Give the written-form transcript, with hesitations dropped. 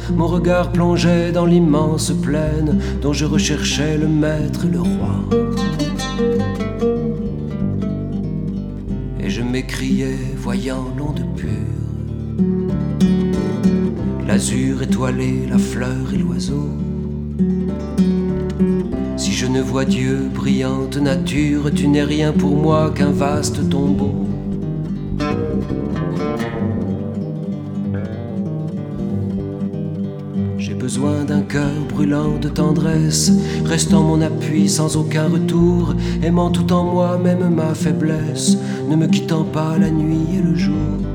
mon regard plongeait dans l'immense plaine dont je recherchais le maître et le roi. Et je m'écriais, voyant l'onde pure, l'azur étoilé, la fleur et l'oiseau. Si je ne vois Dieu, brillante nature, tu n'es rien pour moi qu'un vaste tombeau. J'ai besoin d'un cœur brûlant de tendresse, restant mon appui sans aucun retour, aimant tout en moi, même ma faiblesse, ne me quittant pas la nuit et le jour.